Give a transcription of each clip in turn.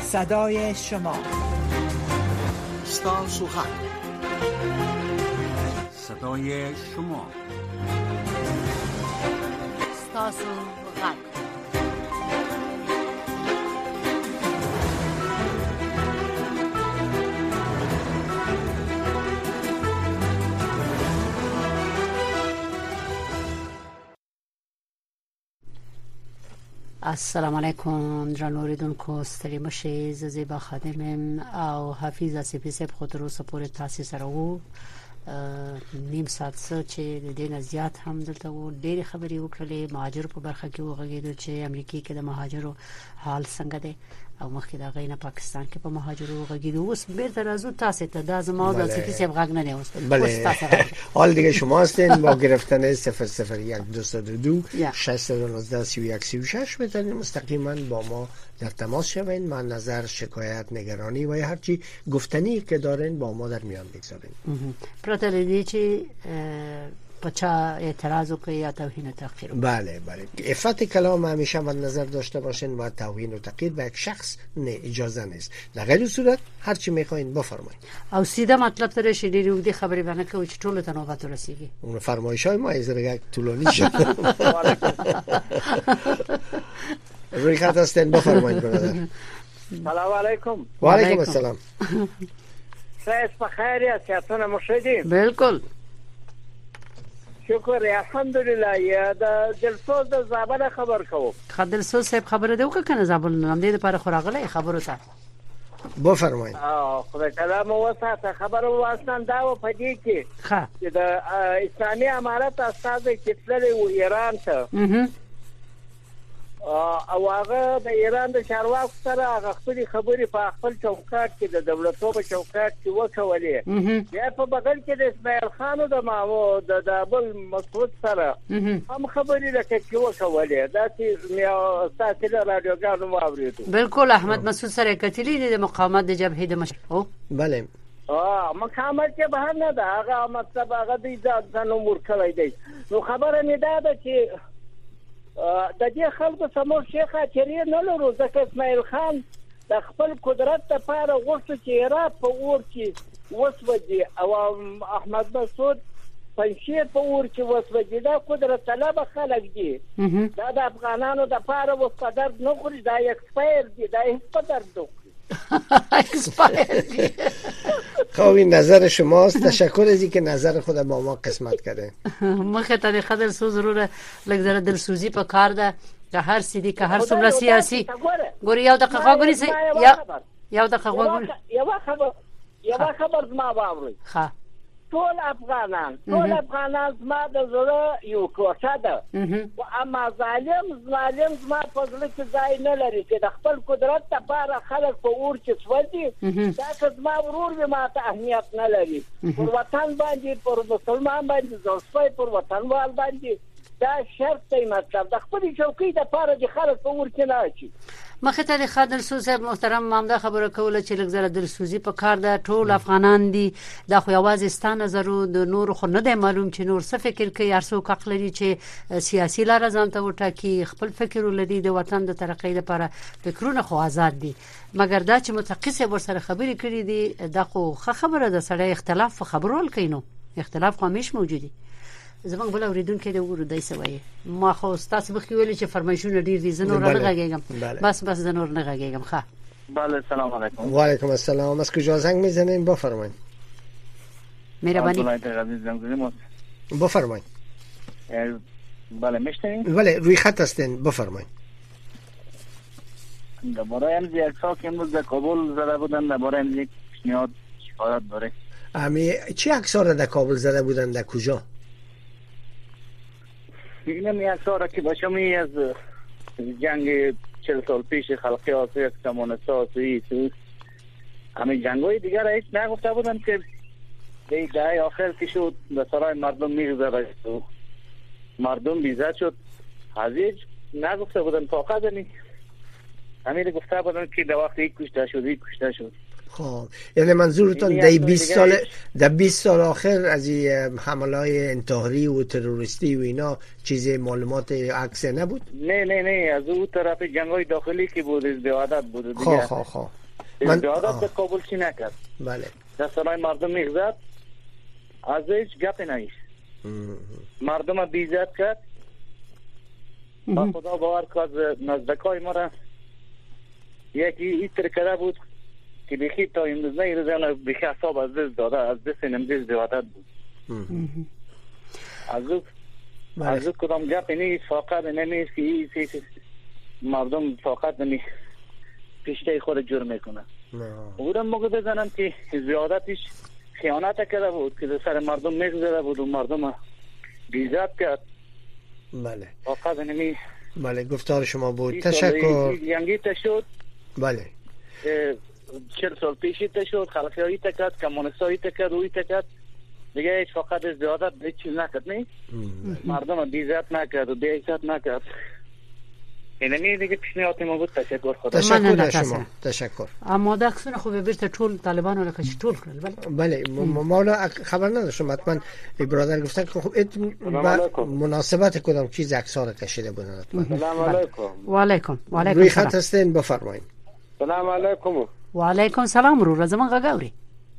صدای شما. ستاسو غږ، صدای شما. ستاسو غږ. السلام علیکم درنو اوریدونکو، ستړي مشئ. زه زیبا خادم او حفیظ اسیفی صاحب خو تر اوسه پورې تاسو سره وو. نیم ساعت چې د دې نه زیات هم دلته وو. ډېری خبرې وکړلې مهاجر په برخه کې وغږېدو چې امریکای کې د مهاجرو حال څنګه دی او مخکې د غینه پاکستان کې په مهاجرو وغږېدو. اوس بیرته راځو تاسو ته. دا زما د اسیفی صاحب غږ نه دی اوس. حال دیگه شما هستین با گرفتن 001-202 619-3136 میتونید مستقیما با ما در تماس شوین. من نظر، شکایت، نگرانی و هر چی گفتنی که دارین با ما در میان بگذارین. پراتلیدی چی پچا اعتراض کوي یا توهین و تحقیر. بله بله، عفت کلام همیشه مد نظر داشته باشین و توهین و تحقیر به یک شخص نه، اجازه نیست. در غیر صورت هر چی میخواین بفرمایید. او سیده مطلب ترې شډيري ودي خبرې باندې کوي چې ټول ته نوبت ورسیږي. اون فرمایشای ما از رگه طولانی شد. روی خط هستین، بفرمایید برادر. سلام علیکم. و علیکم السلام. سایس بخیر یا سیاتونه مشهدی؟ بالکل شکر الحمدلله. یا د دلسوز د زابل خبر کوم. خدلسوز صاحب خبره دی وکړه کنه زابل نام دې لپاره خوراغله خبرو ته. بفرمایید. خدای تعالی مو وساته. خبر واسطان دا و پدې کې چې د اسلامي امارت استاد چې تللی و ایران ته او هغه د ایران د چارواکو سره هغه خپل خبرې په خپل چوکاټ کې د دولتو په چوکاټ کې وکولې. بیا په بغل کې د اسماعیل خان او د مامو د ابل مسعود سره هم خبرې لکه چې وکولې. دا چې مې تاسو له رادیوګانو واورېدو. بالکل احمد مسعود سره کتلی د مقاومت د جبهې د مشر. بله مقاومت کې بهر نه ده. هغه مطلب هغه د ځان امور کوي دی. نو خبره مې ده چې د دې خلکو سمور شیخ اچری نه لرو. ځکه اسماعیل خان د خپل قدرت لپاره غوښتل چې عراق په اور کې وسوځي او احمد مسعود پنځیر په اور کې وسوځي. دا قدرت طلب خلک دي. دا د افغانانو د لپاره وسپدر نه خوري. دا ایکسپایر دي. دا ایکسپایر دي. خب این نظر شماست. تشکر از اینکه نظر خود با ما قسمت کرده. مخه طریقه دلسوز ضروره لګ دلسوزی په کار ده که هر سیدی که هر څومره سیاسي. ګوري یو دقیقه ګوري یو دقیقه ګوري یو خبر زما باوري. ها ټول افغانان زما د زړه یو کوټه ده. اما ظالم زما په زړه کې ځای نه لري چې د خپل قدرت لپاره خلک په اور کې سوځي. دا زما ورور به ماته اهمیت نه لري. پر وطن باندې، پر مسلمان باندې، زوسپای پر وطنوال باندې دا شرط دی. مطلب د خپل چوکۍ لپاره چې خلک په اور کې نه اچي. مخه ته خادل سوز صاحب محترم مامده خبره کوله چې لږ زره دلسوزي په کار ده. ټول افغانان دي. دا خو یوازې ستانه زرو د نور خو نه دی معلوم چې نور څه فکر کوي. هر څوک حق لري چې سیاسي لار ځانته وټاکي، خپل فکر ولري. د وطن د ترقۍ لپاره فکرونه خو آزاد دي. مګر دا چې متقص ورسره خبرې کړې دي دا خو خبره ده. سړی اختلاف په خبرول کینو. اختلاف خو همیش موجودي. زمونږ بل اوریدونکو دی ورو دای سوي. ما خو تاسو به ویلي چې فرمایشونه ډیر دي. زنور نه غږیږم. بس زنور نه غږیږم. ښه بله. سلام علیکم. و علیکم السلام. از کجا زنگ میزنین؟ بفرمایید. مهربانی. بفرمایید. بله میشنوین؟ بله روی خط هستین، بفرمایید. درباره امروز یک سال که امروز در کابل زده بودن، درباره امروز یک پیشنهاد شکایت داره. چی عکس‌ها در کابل زده بودن؟ در کجا؟ اینم یک سال که باشمی از جنگ 40 سال پیش خلقی آسوی کمونست آسوی همین جنگ‌های دیگر را هیچ نگفته بودن که دهه آخر که شد به سرای مردم میگذره و مردم بیزد شد. از هیچ نگفته بودن. فقط همین گفته بودن که در وقت یک کشته شد. خب یعنی منظورتون در 20 سال آخر از این حمله‌های انتحاری و تروریستی و اینا چیز معلومات عکس نبود؟ نه از اون طرف جنگ‌های داخلی که بود ازدواجات بود دیگه. ازدیادت به کابل چی نکرد. بله در سرای مردم میگذد، از هیچ گپی نیست. مردم بیزت کرد. با خدا باور که از نزدکای ما را یکی ایتر کرده بود که بخی تا امروز نیرزه بخی حساب از دست داده، از دست نمده زیادت بود. از او کدام گپ نیست، فقط نمیست که مردم فقط نمی پیشته خود جور میکنه. بودم موقع بزنم که زیادتش خیانت کرده بود که سر مردم میگذره بود و مردم بیزت کرد. بله فقط نمی بله گفتار شما بود. تشکر. ینگی شد. بله 40 سال پیشی شد، خلقیایی تکرد، کمونستایی تکرد، اوی تکرد دیگه هیچ فقط زیادت هیچ چیز نکرد. نه مردم بیزت نکرد و بیعزت نکرد. اینمی دیگه پیشنهاد ما بود. تشکر خدا. تشکر شما. تشکر. اما داکسونه خوب بیرته ټول طالبانو لکه چې ټول کړل. بله مولا خبر نداشتم. حتما برادر گفتن که خب مناسبت کدام چیز عکس‌ها کشیده بودن. سلام علیکم. و علیکم. روی خط هستین بفرمایید. سلام علیکم. و علیکم سلام رو زمان غاوري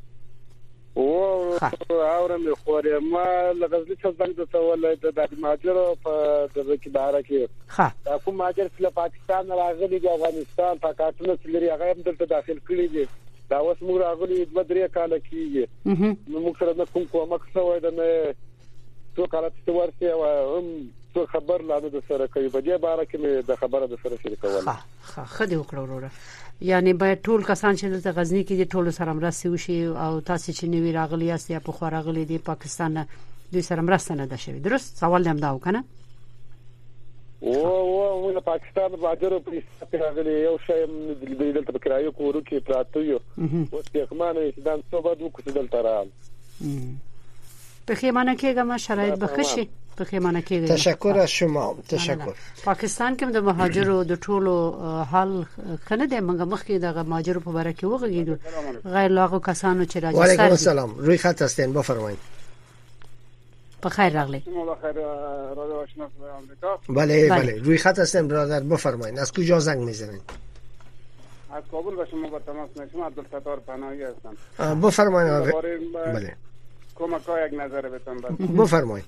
او اورم خوري ما لغزلي څنګه ته ولې د ماجر په دغه کې بهر کې ها کوم ماجر چې پاکستان راغلي د افغانستان پاکستان چې لري هغه هم دلته داخل کړي دي دا اوس موږ راغلي د درې کال کېږي موږ سره کوم کومک شوی د نه تو کال ته ورته هم تو خبر لاله د سره کوي په دې باره کې د خبره د سره شریکول ها خدي وکړو وروره. یعنی باید ټول کسان چې د غزنی کې دي ټول سره مرسته وشي او تاسو چې نوی راغلی یاست یا په خو راغلی دي پاکستان دوی سره مرسته نه ده شوی. درست سوال هم دا وکنه او موږ پاکستان باجر په استاد راغلی یو شی د دلته کرایو کورو کې پراته یو او څنګه چې دا څه بده وکړي دلته را په خیمانه کې ګم شرایط بخښي په خیمانه کې. تشکر از شما. تشکر. پاکستان کې د مهاجرو د ټولو حال کنه د منګه مخکې د مهاجرو په اړه کې وغږیدو غیر لاغو کسانو چې راځي. وعلیکم السلام. روی خط هستین بفرمایید. بخیر راغلی. بخیر رادیو آشنا صدای آمریکا. بله روی خط هستین برادر بفرمایید. از کجا زنگ میزنید؟ از کابل به شما با تماس میشم. عبدالستار پناهی هستم. بفرمایید. بله کمک‌ها یک نظر بتون بفرمایید.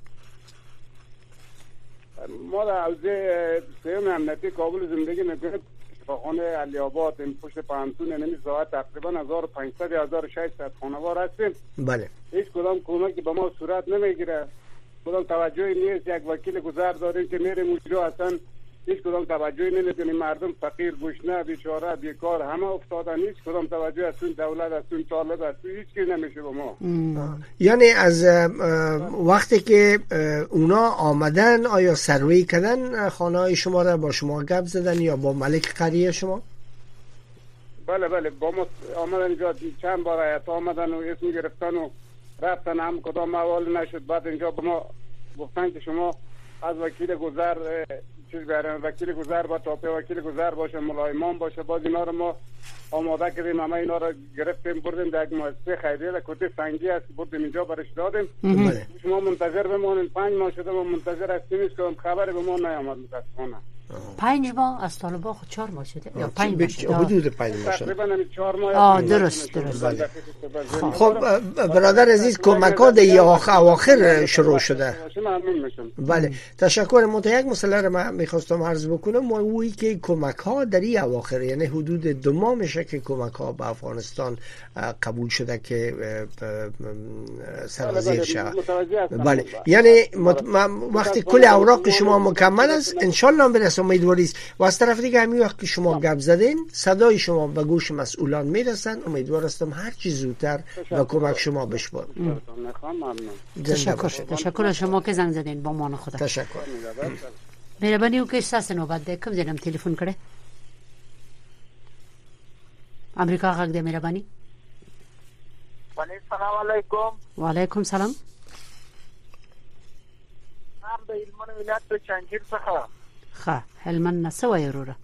ما در حوزه سیوم امنیتی کابل زندگی میکنیم. خانه علی آباد این پشت پانتون نمی ساعت تقریبا 1500 یا 1600 خانوار هستیم. بله هیچ کدام کمکی به ما صورت نمیگیره. کدام توجهی نیست. یک وکیل گذر داریم که میریم اونجا اصلا هیچ کدام توجهی نمیکنیم. مردم فقیر گشنه بیچاره بیکار همه افتادن. هیچ کدام توجه از اون دولت از اون طالب از هیچ کی نمیشه به ما. یعنی از وقتی که اونا آمدن آیا سروی کردن خانه های شما را با شما گپ زدن یا با ملک قریه شما؟ بله با ما آمدن اینجا چند بار ایت آمدن و اسم گرفتن و رفتن هم کدام موال نشد. بعد اینجا به ما گفتن که شما از وکیل گذر چیز بیارن. وکیل گذر با تاپه وکیل گذر باشه ملایمان باشه. باز اینا رو ما آماده کردیم. همه اینا رو گرفتیم بردیم در یک مؤسسه خیریه کوته سنگی است بردیم اینجا برش دادیم. شما منتظر بمونید. 5 ماه شده ما منتظر هستیم که خبری به ما نیامد متاسفانه. 5 ماه از طالبان خود 4 ماه شده یا 5 ماه شده؟ حدود 5 ماه شده. تقریبا 4 ماه. درست. خب برادر عزیز کمک‌ها در اواخر شروع شده. بله تشکر. یک مسئله رو من می‌خواستم عرض بکنم وی که کمک‌ها در این اواخر یعنی حدود 2 ماه میشه که کمک‌ها به افغانستان قبول شده که سرازیر شود. بله یعنی وقتی کل اوراق شما مکمل است ان شاء الله برسه امیدواری است. و از طرف دیگه همین وقت که شما گپ زدین صدای شما به گوش مسئولان میرسن. امیدوار هستم هر چیز زودتر به کمک شما بشود. تشکر از شما که زنگ زدین با مان خدا. تشکر. مهربانی وکړئ ساسه نوبت ده کوم ځلم ټلیفون کړه امریکا غږ ده مهربانی. السلام علیکم. وعلیکم سلام. نام د هلمند ولایت په چنجیر څخه. ښه هلمند نه څه وایي وروره؟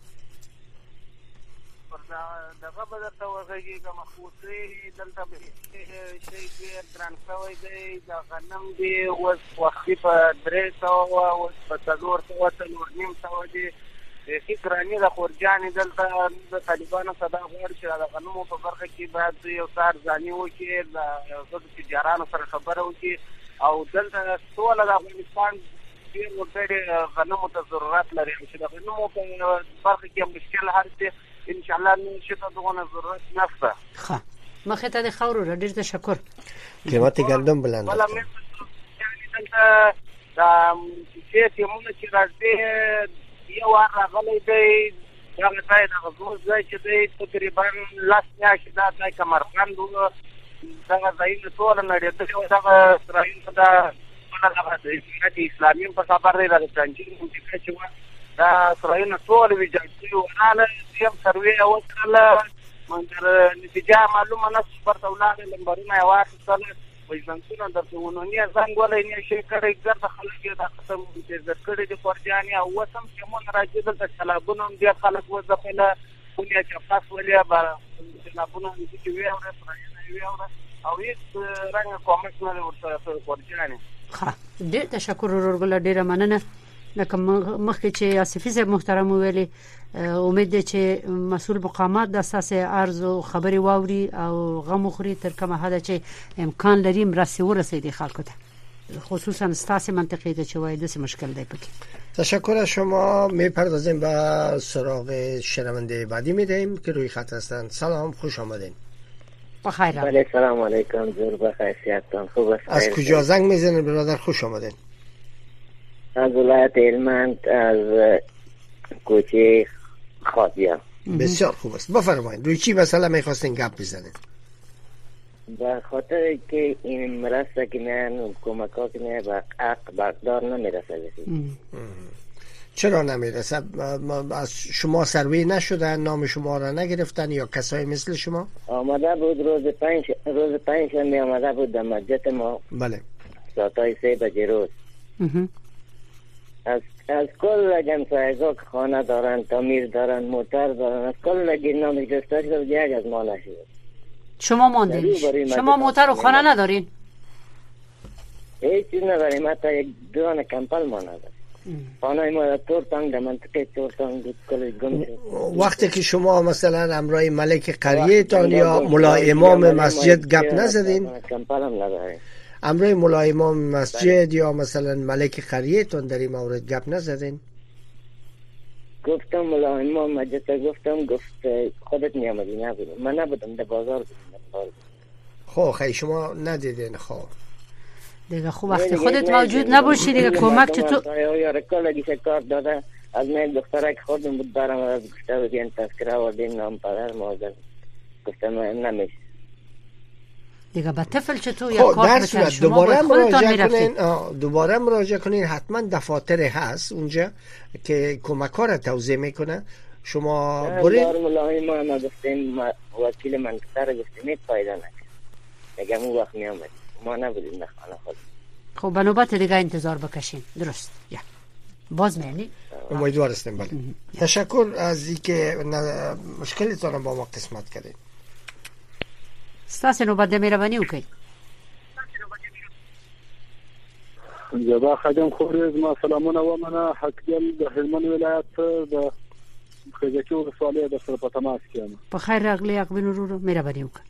دغه به درته وغږېږم خصوصي دلته شی ډېر ګران شوی دی. د غنم دی اوس وختي په 300 اوس په 400 4.5 دي. فکرانی د خورجانې دلته د طالبانو صدا غواړي چې د غنمو په برخه کې باید یو څار ځاني وکړي د تجارانو سره خبره وکړي او دلته ټول د افغانستان ډېر وګړي غنمو ته ضرورت لري چې د غنمو په برخه کې مشکل حل شي ان شاء الله نشته دغه ضرورت نشته. ښه مخه ته د خاورو ډېر تشکر. قیمت گندم بلند ولا مې دلته دا چې موږ چې راځي یو راغلی دی دا ځای د غوښ ځای چې دی تقریبا لاس میاشتې دا ځای کمربند و دغه ځایونه ټول نړېدلي و دغه اسرائیل ته دا د اسلامي په خبر دی د تنجیم منطقه چې وه دا اسرائیل ټول ویجاړ شوي و راغله دیم سروې یې وکړله مګر نتیجه معلومه نه شوه پرته ولاړې لمبرونه یې واخیستله وژنځونه درته ونونیه زنګ ولی نه شي کړی ګرده خلک یې دا قسم عزت کړی دي خورجانې او اوس هم چې مون راځي دلته سیلابونه هم ډېر خلک وځپله ونې چپاس ولې سیلابونه هم چې ویې اورې سرایونه یې ویې اورې او هېڅ رنګه کومک نه دی ورسره خورجانې. ښه ډېر تشکر ورورګله ډېره مننه. لکه مخکې چې آصفي صاحب محترم ویلي امید دی چې مسؤل مقامات د اساس عرض او خبري واوري او غم وخوري تر کومه حد چې امکان لري مرسته ورسېږي خلکو ته خصوصا ستاسو منطقه ته چې وایي د مشکل دی پکې. تشکر از شما. میپردازیم به سراغ شنونده بعدی میدهیم که روی خط هستند. سلام خوش آمدین. بخیر. بله سلام علیکم زور بخیر سیادتان خوب است. از کجا زنگ میزنید برادر؟ خوش آمدین. از ولایت هلمند از کوچه خادیا. بسیار خوب است. بفرمایید روی چی مثلا میخواستین گپ بزنید؟ به خاطر که این مرسته که میان کمکا که میان به حق بردار نمیرسه. چرا نمیرسه؟ از شما سروی نشدن، نام شما را نگرفتن یا کسای مثل شما؟ آمده بود روز پنجشنبه آمده بود در مسجد ما. بله. ساعتای 3 بجه روز. از کل جمسایزا که خانه دارن، تعمیر دارن، موتر دارن، از کل گیرنامه گرفتاری شد یک از ما نشد. شما ماندین؟ شما موتر و خانه ندارین؟ هیچ چیز نداریم، حتی یک دوان کمپل ما نداریم. خانه ما در تورتانگ در منطقه تورتانگ کل گم شد. وقتی که شما مثلا امرای ملک قریه تان یا ملا امام مسجد گپ نزدین؟ کمپل هم نداریم. امرای ملا امام مسجد یا مثلا ملک قریه تان در این مورد گپ نزدین؟ گفتم ملا امام مسجد گفتم، گفت خودت میامدی. نبودم، من نبودم، در بازار بودم. خب خیلی شما ندیدین. خب دیگه خوب وقتی خودت موجود نباشی دیگه کمک چطور یا کالگی کار داده از من دخترک خودم بود برام از گفته بود این تذکره آوردیم نام پدر مادر گفتم نمیشه دیگه با طفل چطور یا کار بکنید شما باید خودتان میرفتید. دوباره مراجعه کنین. حتما دفاتر هست اونجا که کمک ها را توضیح میکنه. شما برید ملاحظه ما گفتیم وکیل منطقه را گفتیم پیدا نکرد دیگه اون وقت میامد ما نبودیم نخانه خود. خب به نوبت دیگه انتظار بکشین. درست یا باز معنی امیدوار هستیم. بله تشکر از اینکه مشکلتان با ما قسمت کردید. ستاسو نوبت مهرباني وکړئ. زبا خادم خورز ما سلامونه ومنه حقیقل د هلمند ولایت د خزکی ولسوالۍ د سره په تماس کې یم. په خیر راغلی اقبین ورو مهرباني وکړئ.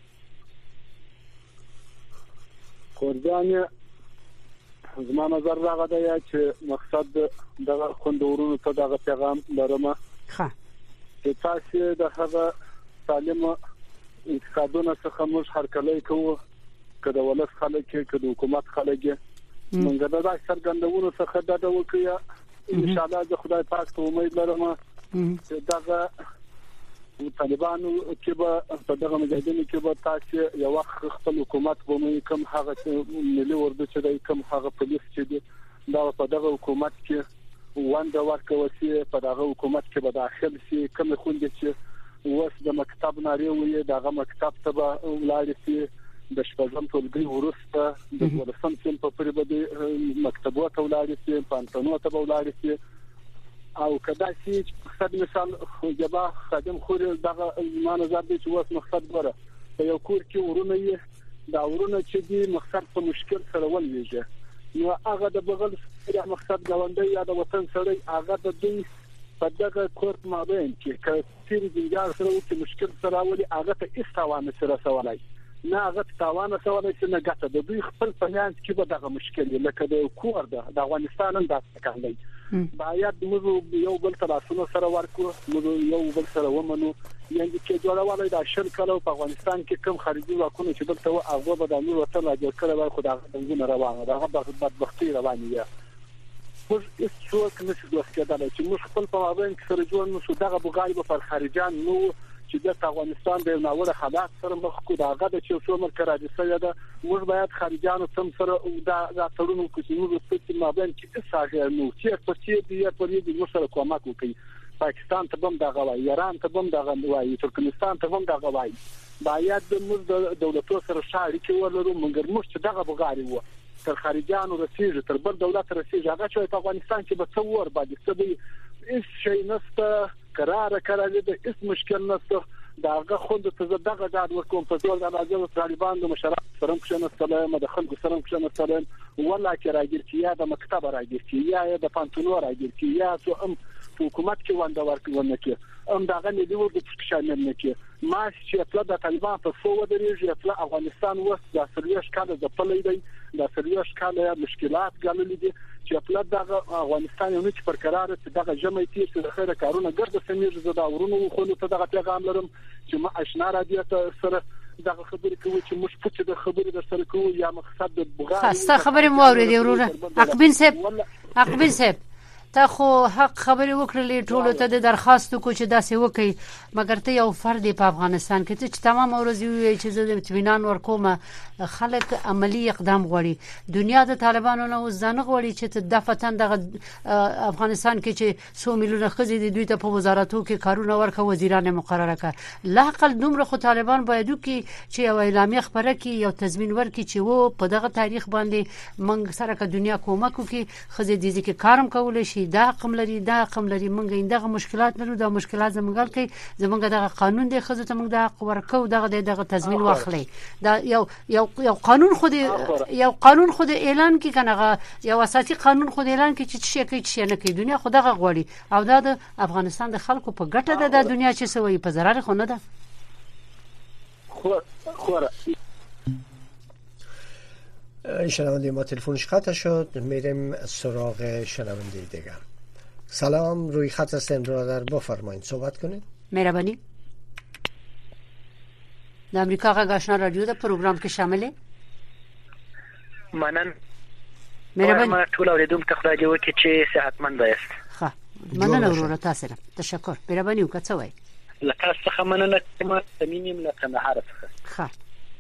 خورجان زما نظر راغلی چې مقصد دغه خوندورونو ته دغه پیغام لرم ښه چې تاسو د هغه سالم انتخابونه څخه موږ هرکلی کوو که د ولس خلک که د حکومت خلک موږ د دغه څرګندونو څخه ډډه وکړو. ان شاء الله د خدای پاک ته امید لرم چې دغه طالبانو چې به په دغه مجاهدینو کې به تاسو یو وخت خپل حکومت به کوم هغه ملي اردو چې د کوم هغه پولیس چې دا په دغه حکومت کې ونده ورکوي په دغه حکومت کې به داخل شي کوم خوندې چې وس د مکتب ناری وي دغه مکتب ته به ولاړ شي د شپږم ټولګي ورسته د ولسم سیم په پرې به مکتبو ته ولاړ شي پانتونو ته به ولاړ شي او کدا چې مقصد مثال جبا خادم خور دغه ما نظر دی چې وس مقصد غره یو کور کې ورونه یې دا ورونه چې دی مقصد په مشکل سره ولېږي نو هغه د بغل سره مقصد غونډه یا د وطن سره هغه د دوی په دغه کورت مابین کې کثیر جنجال سره او مشکل سره ولي هغه ته استوانه سره سوالای نه هغه تاوانه سوالای چې نه ګټه د دوی خپل فینانس کې به دغه مشکل لکه د کور د افغانستان هم داسې کاندي باید موږ یو بل تراسونه سره ورکو موږ یو بل سره ومنو یعنی چې جوړوالای د شل کلو په افغانستان کې کم خارجي واکونه چې دلته هغه به د امیر وطن لا جوړ کړي وای خو دا څنګه روانه ده هغه بدبختی روانه ده موږ هیڅ نشو دوستیدل چې موږ خپل په مابین کې سره جوړ نشو دغه بغایب پر خارجان نو چې د افغانستان د ناوړه حالات سره مخ کو داغه د چې څومره کراجي سره ده موږ باید خارجانو سم سره دا تړونو کې موږ په مابین کې څه نو چې په دې په دې موږ سره کومک وکړي پاکستان ته بم دغه وای ایران ته بم دغه وای ترکمنستان ته بم دغه وای باید موږ د دولتونو سره شاړې کې ورلو موږ دغه بغاري وو تر خارجانو رسیږي تر بل دولت رسیږي هغه چې په افغانستان کې به څو ور باندې څه به هیڅ شي نشته قرار د هیڅ مشکل نشته داغه خوند ته دغه ډاډ ورکوم په ټول د راځي طالبان د مشرف سره مخنه سلام د خلکو سره مخنه سلام ولا کې راګر چې یا د مکتب راګر چې یا د پانتونو راګر چې یا څو حکومت کې وانده ورکونه کې داغه نه دی ورته شامل نه کې ما چې خپل د طالبان په فو ودرېږي خپل افغانستان وست د سریاش کاله د پلي دی د سریاش کاله مشکلات ګاللې دي چې خپل د افغانستان یو چې پر قرار چې دغه جمعیتي چې د خیره کارونه ګرځي سمیر زده ورونو خو ته دغه پیغام لرم چې ما آشنا راډیو ته سره دغه خبرې کوي چې موږ پوښتنه د خبرې در سره کوو یا مقصد د بغا خاصه خبرې مو اورېدې وروره عقبین صاحب تا خو حق خبرې وکړلې ټولو ته د درخواست کو چې داسې وکړي مګر ته یو فرد په افغانستان کې چې تمام ورځ وي چې زه د اطمینان ورکوم خلک عملی اقدام غواړي دنیا د طالبانو نه وزنه غواړي چې د فتن د افغانستان کې چې 100 میلیونه خزې د دوی ته په وزارتو کې کارونه ورکو وزیران مقرره کړ لا اقل دومره خو طالبان باید چې یو اعلامیه خبره کې یو تضمین ورکړي چې وو په دغه تاریخ باندې منګ سره که دنیا کومک وکړي خزې دې کې کارم کول شي دا قملري منګ اندغه مشکلات لرو دا مشکلات زمونږ کې زمونږ دغه قانون دی خزه ته موږ د حق ورکو دغه تضمین واخلي دا یو قانون خود اعلان کی کنه یو اساسي قانون خود اعلان کی چې شي کوي چې نه کوي دنیا خو دغه غوړي او دا د افغانستان د خلکو په ګټه ده د دنیا چې سوي په ضرر خو نه ده شنونده ما تلفنش قطع شد میریم سراغ شنونده دیگر سلام روی خط هستین برادر بفرمایید صحبت کنید مهربانی د امریکا غږ آشنا رادیو د پروګرام کې شامل منن مهربانی ما ټول اوریدونکو ته خدای دې وکړي چې صحتمند یاست ښه مننه وروره تاسو ته تشکر مهربانی وکړئ لکه څنګه مننه کوم تمینیم له کندهار څخه ښه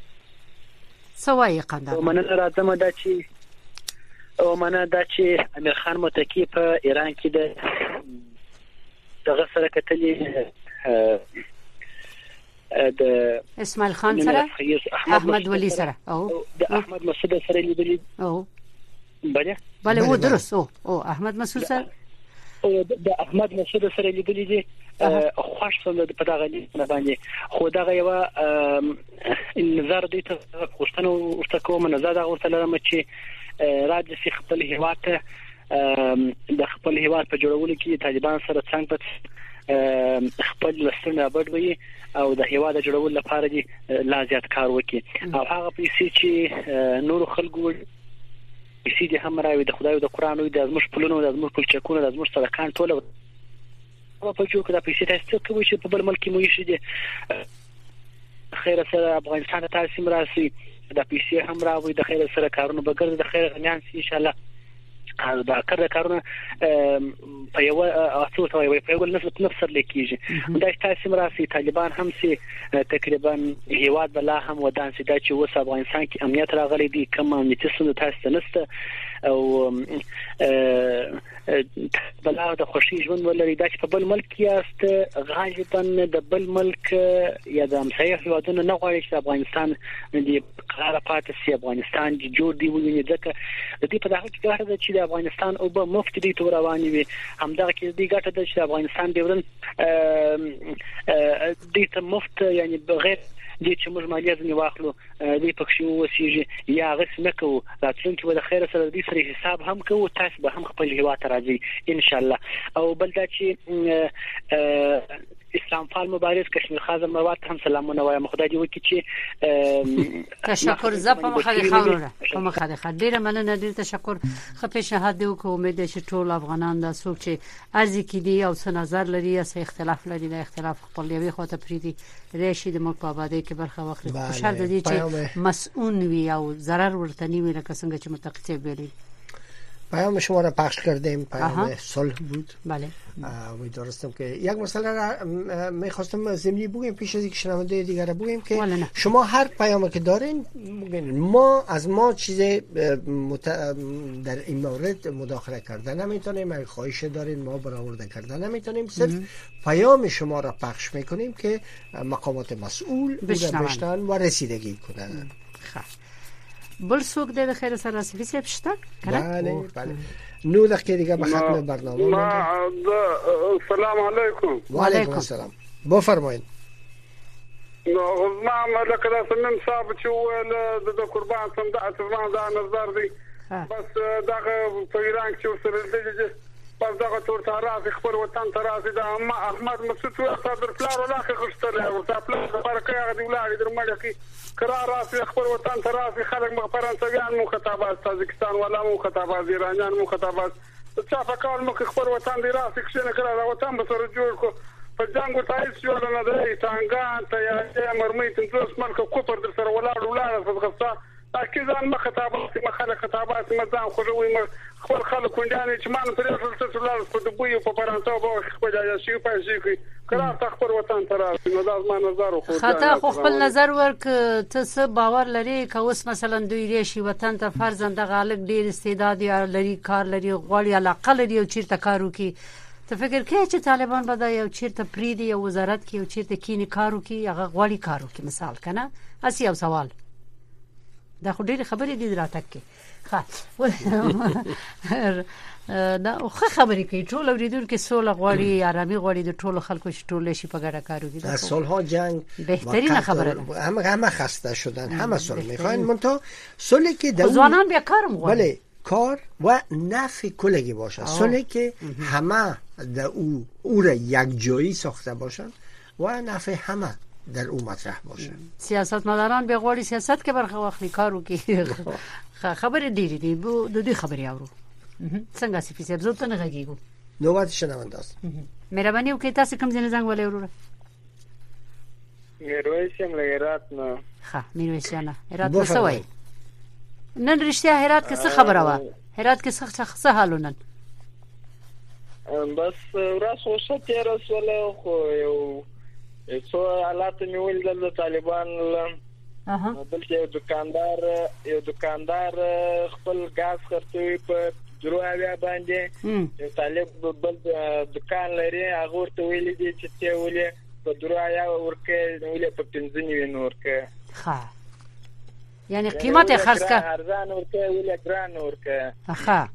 سوای قندهار مننه راځم دا چې امیر خان متکی په ایران کې دغه سره کتلې د اسماعیل خان سره احمد ولی سره او د احمد مسعود سره لیدلې او بله و درست او احمد مسعود سره او د احمد مسعود سره لیدلې دي خوښ سم په دغه لیدنه باندې خو دغه یو نظر دې ته پوښتنه ورته کوم نظر دا ورته لرم چې راځي خپل هیواد ته د خپل هیواد په جوړولو کې طالبان سره څنګه خپل لسنه بدوي او د هیواد جوړولو لپاره دي لا زیات کار وکړي او هغه پیسې چې نور خلکو پیسې دې هم راوي د خدای او د قران او د زموږ پلونو د زموږ پلچکونو د زموږ سړکان ټول په جو کې د پیسې تاسو کوي چې په بل ملک مو یشي دي خیر سره افغانستان ته تاسو راسي د پیسې هم راوي د خیر سره کارونه بګر د خیر غنیان ان شاء الله دا کارونه په یو اصول ته وي په یو نفس لیکيږي دا تاسو راسي طالبان هم سي تقریبا هیواد بلا هم ودان سي دا چې وس افغانستان کې امنیت راغلي دي کوم امنیتي څه تاسو نسته او بلا د خوشي ژوند ولري دا چې په بل ملک یاست غالبا د بل ملک یا د همسایه هیوادونو نه غواړي چې افغانستان دې قرار پاتې سي افغانستان جوړ دی ویني ځکه د دې په دغه کې ګټه ده چې د افغانستان او به مفت دي تور رواني وي همدغه کې دې ګټه ده چې افغانستان دیورن دې ته مفت یعنی بغیر دې چې موږ مالیه ځنی واخلو دې پکښې وسیږي یا غس نه کوو راتلونکي به د خیر سره دې سره حساب هم کوو تاسو به هم خپل هیواد ته راځي ان شاء الله. او بل دا چې اسلام فال مبارز کشمیر خازم مواد هم سلامونه وایم خدای دې وکړي چې تشکر زپم خالي خاوره کوم خاله ډیره مننه ډیر تشکر خو پیشنهاد دی او امید چې ټول افغانان د څوک چې ارزي کې دي او څه نظر لري یا څه اختلاف لري د اختلاف خپل یوې خواته پریدي راشي د ملک په آبادی کې برخه واخلي خوشاله دي چې مسئول وي او ضرر ورته نیوي لکه څنګه چې متقاعد ویلي. پیام شما را پخش کردیم پیام صلح بود. بله امیدوارم که یک مسئله را میخواستم ضمنی بگیم پیش از اینکه شنونده دیگر را بگیم که شما هر پیامی که دارین بگین ما چیز در این مورد مداخله کردن نمیتونیم، خواهش دارین ما برآورده کردن نمیتونیم، صرف پیام شما را پخش میکنیم که مقامات مسئول بشنون و رسیدگی کنند. بل څوک د خیر سره سفیسه پښتا بله بله 9 دقیقه دیگه به ختم برنامه السلام علیکم. و علیکم السلام. بفرمایید. ما لکه دا سنن صاحب چې ول د قربان سم د اتمان دا نظر دی بس دغه په ایران کې سره د بس دغه تور تراز خبر وطن تراز د احمد مسعود صدر پلار ولاخه خشتله او پلار برکه غدي ولادي درمړه کې قرار راځي خبر وطن تراز خلک فرانسویان مو خطابات تاجکستان ولا مو خطابات ایرانیان مو خطابات چا فکر مو خبر وطن دی راځي چې قرار وطن به سره جوړ کو په جنگو تایس یو نه دی څنګه ته یا مرمۍ تنځوس ملک کوپر در سره ولاړ فغستا اكيد ما خطابات ما خلق خطابات مزان خلوي خپل خلک کونډانې چې مان پرې ټول څه په دبي په فرانسه او خپل ځای په شي قرار تخبر وطن تراز نو لازم نظر خو خطا خو خپل نظر ورک ته څه باور لري که اوس مثلا دوی ریشي وطن ته فرزند غالک ډیر استعداد لري کار لري غوړی علاقه لري او چیرته کارو کی ته فکر کې چې طالبان به دا یو چیرته پریدي یو وزارت کې یو چیرته کینی کارو کی هغه غوړی کارو کی مثال کنه اسی یو سوال دا خو ډېر خبرې دي راته کې دا خو خبرې کوي ټول اوریدونکو سوله غواړي آرامي غواړي د ټولو خلکو چې ټول شي په ګډه کارو دي دا صلح جنگ بهترین خبره ده همه خسته شدن همه صلح میخواین منتها صلحی که ځوانان بیا کارم غواړي بله کار و نفع کلگی باشه صلحی که همه در او را یک جایی ساخته باشن و نفع همه در او مطرح باشه. سیاستمداران به غوړي سیاست کې برخه واخلي کارو کې خبرې ډېرې دي د دې خبرې اورو څنګه سي فیصد زو ته نه غږیږو نوبت شنونده است. مهرباني وکړئ تاسو کوم ځای زنګ ولې وروره میرویس یم له هرات نه. ښه میرویس نه هرات څه وایي نن رښتیا هرات کې څه خبره وه هرات کې څه حالو نن بس راس وسه تیر وسله خو یو څو حالات نیول د طالبان بلکې یو دکاندار خپل غاز خرڅوي په دروازه باندې یو طالب بل دکان لري هغه ورته ویلي دي چې ته ولې په دروازه ورکه ولې په 15 ورکه ښه یعنی قیمت خرڅ کا ارزان ورکه ولې ګران ورکه ښه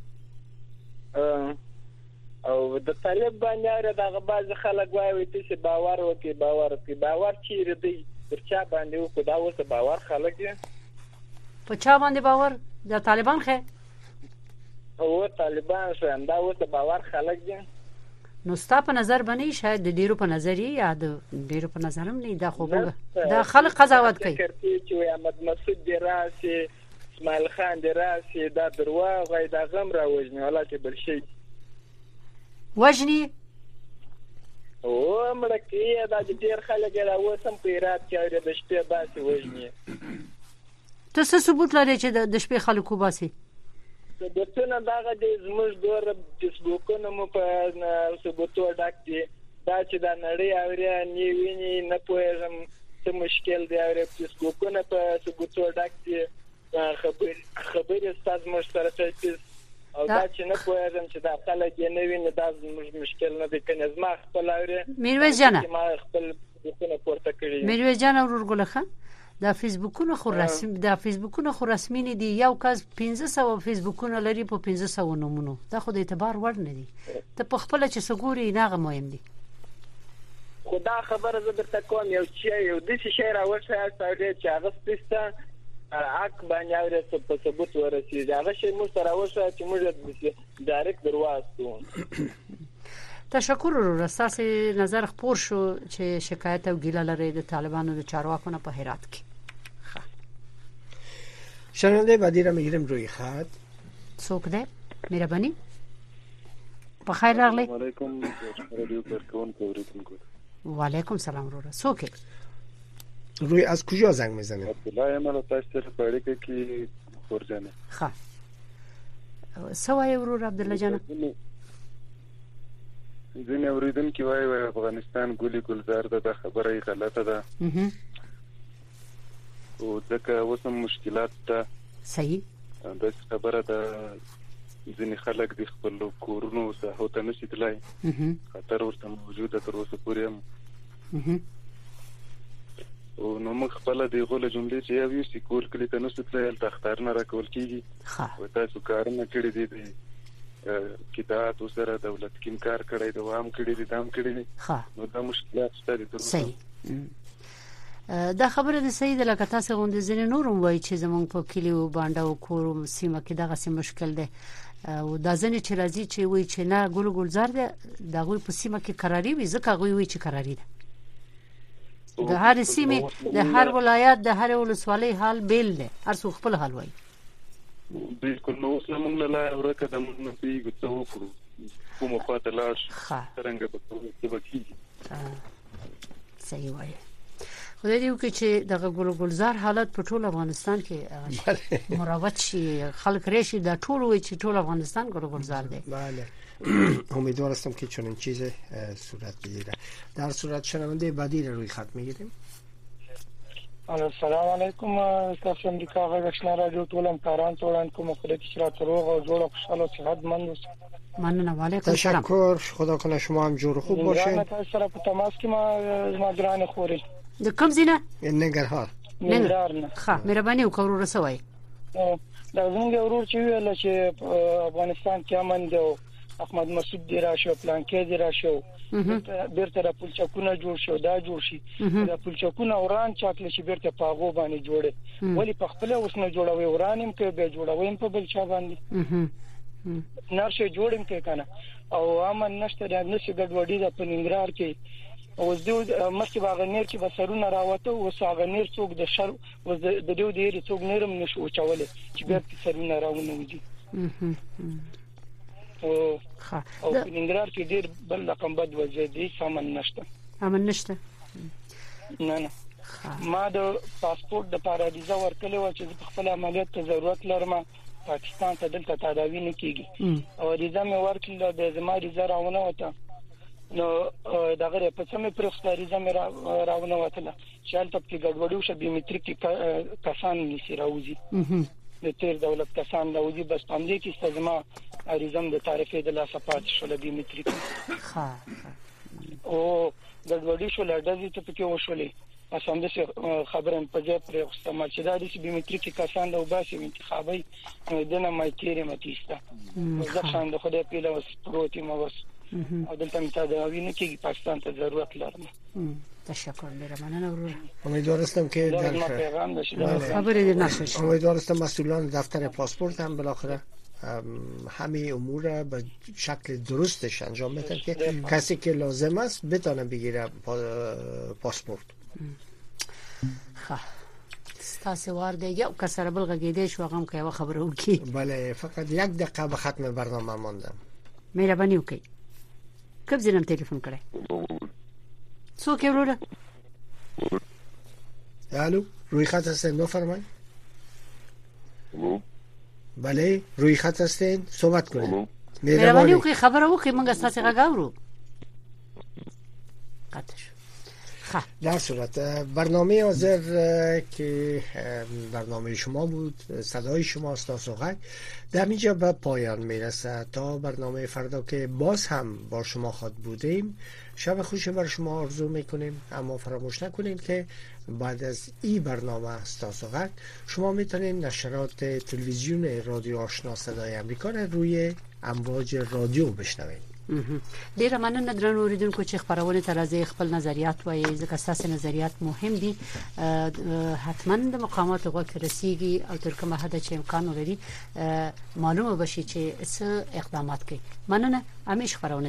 او د طالب باندې دغه باز خلک وایي چې باور چیرې دی پر چا باندې او دا اوس باور خلک دي په چا باندې باور د طالبان خې او طالبان څنګه دا اوس باور خلک دي نو ستا په نظر باندې شاید د ډیرو په نظر یا د ډیرو په نظر هم نه دا خو دا خلک قضاوت کوي چې احمد مسعود دی راسي اسماعیل خان دی راسي دا درواغ وای دا غم راوځنی ولته بل شي وجنی او مړکیه دا ډیر خلک دا وسم په ایراد کې د شپې باسي وجنی ته څه ثبوت لري چې د شپې خلکو باسي د څنګه داغه د زموږ دور فیسبوکونو مو په ثبوتو ډاک دي دا چې دا نړۍ اوري نیویني نه پوهېږم څه مشکل دی اوري فیسبوکونو په ثبوتو ډاک دي خبرې ستاسو مشترکه او دا چې نه پوهېږم چې دا خلک یې نه ویني دا مشکل نه دی کنه زما خپل اوري میرویس جانه ما خپل فیسبوکونه پورته کړی میرویس جانه ورګله خان دا فیسبوکونه خو رسمي نه دي یو کس 1500 فیسبوکونه لري په 1500 نمونه دا خو د اعتبار وړ نه دي ته په خپل چې سګوري نه مهم دي خدا خبره زه درته کوم یو داسې شی راوښیاست چې هغه ستاسو حق باندې اورېته په ثبوت ورسېږي هغه شی موږ ته راوښیه چې موږ ډایرکټ درواستو. تشکر وروره ستاسو نظر خپور شو چې شکایت او ګیله لري د طالبانو د چارواکو نه په هرات کې. شنونده بعدی را میگیریم روی خط. څوک ده؟ مهرباني. په خیر راغلی. علیکم رادیو پرکون کوریدونکو. و علیکم سلام وروره. څوک؟ روی از کجا زنگ میزنید؟ عبدالله امال تاسو ته پاره کې خورجانه. ښه. سوای وروره عبدالله جان. ځینې اوریدونکو وایي افغانستان ګولي ګلزار ده خبره غلطه ده. او ځکه اوس هم مشکلات ده. صحیح. دا خبره ده ځینې خلک د خپل کورونو ساحو ته نشي تلای. خطر ورته موجود تر اوسه پورې هم. او نو موږ خپل د غوله جملې چې یو شي کور کلی ته نشي تلای تختار نه راکول کیږي. او تاسو کارونه کړی دي کتاب سره دولت کیم کار کړی دی وام کړی دی دام کړی دی. نو دا مشکلات شته دي. صحیح. دا خبره د سید لکه تاسو غوندې ځینې نورم وایي چې زمونږ په کلیو باندې او کور سیمه کې دغه سم مشکل ده او دا ځنې چې راځي چې وایي چې نه ګل ګلزار ده دا غوي په سیمه کې قراری وي ځکه غوي وایي چې قراری ده د هر سیمه د هر ولایت د هر ولسوالۍ حال بیل ده هر څو خپل حال وایي. بالکل نو سمون لا ورکه د موږ په یو څو کومه خاطر لاش څنګه به کیږي. صحیح وایي. خدای دې وکړي چې دغه ګل ګلزار حالت په ټول افغانستان کې مروت شي خلک راشي دا ټول وایي چې ټول افغانستان ګل ګلزار دی. بله امیدوار هستم که چنین چیز صورت بگیره. در صورت شنونده بعدی رو روی خط میگیریم. السلام علیکم تاسو امریکا غږشنا رادیو ټولم کاران ټولان کوم خدای چې را تروغ او جوړ خوشاله صحتمند اوسئ. ممنونم. علیکم السلام. تشکر. خدا کنه شما هم جور خوب باشین. تاسو سره په تماس کې ما ګرانه خوري. د کوم ځینه؟ ننګرهار. ننګرهار نه. ښه مهرباني وکړو رسوي. دا زموږ ورور چې ویل چې افغانستان کې امن دی احمد مسعود دی راشو پلان کې دی راشو بیرته د پلچکونه جوړ شو دا جوړ شي د پلچکونه وران چاکل شي بیرته پاغو باندې جوړه ولی په خپل اوس نه جوړوي ورانیم کې به جوړوي په بل چا باندې نرشه جوړم کې کنه او امن نشته د نشي ګډوډي د پننګرار کې اوس د مخکې باغنیر کې بسرونه راوته او ساغنیر څوک د شر او د دوی ډیر څوک نرم نشو چولې چې بیرته سرونه راونه وږي او پننګرار کې ډیر بل رقم بد وځي دي سامان نشته. امن نشته. نه ما د پاسپورت د پارادیزه ورکړل و چې په خپل عملیات ته ضرورت لرم پاکستان ته دلته تداوی نه کیږي او ریزه مې ورکړل د زما ریزه راونه وته نو دغه په سمې پرستاریزه مې راونه وته چې هلته کې ګډوډي شو بیومټریک کسان نشي راوځي د تیر دولت کسان راوځي بس باندې کې استزما اریزم د تعریفې د لاسپات شول بیومټریک ها او ګډوډي شو لړدې ته پکې وشولې اسانه خبرم په ځای پر استعمال چې دا د بیومټریک کسان د وباسي انتخابي دنه مې تیرې متیسته ځکه د خدای په لور پروتي مو وس او دلته مې تداوی نه کیږي پاکستان ته ضرورت لرم. تشکر می‌کنم ورور. امیدوار هستم که در خبری نشه. امیدوار هستم مسئولان دفتر پاسپورت هم بالاخره همه امور را به شکل درستش انجام بدن که کسی که لازم است بتونه بگیره پاسپورت. ستاسو ورده یو کسر بلغه شو غم که یو خبره وکي. بله فقط یک دقیقه به ختم برنامه ماندم. مهرباني وکي. کب زینم تلیفون کړه. څوک وروره؟ الو روی خط هستین بفرمایید. بله روی خط هستین صحبت کنید. مهرباني وکي خبره وکي موږ ستاسو غږ اورو. قطش. در صورت برنامه حاضر که برنامه شما بود صدای شما استاسوغک در اینجا به پایان میرسه تا برنامه فردا که باز هم با شما خود بودیم. شب خوشی بر شما آرزو میکنیم اما فراموش نکنید که بعد از این برنامه استاسوغک شما میتونید نشرات تلویزیون رادیو آشنا صدای امریکا را روی امواج رادیو بشنوید. ډیره مننه درنو اوریدونکو چې خبرونه تر ازي خپل نظریات وایي ځکه تاسو نظریات مهم دي حتما د مقامات غوښ رسیږي او تر کومه حد چې امکان لري معلومه بشي چې څه اقدامات کوي مننه همیشه خبرونه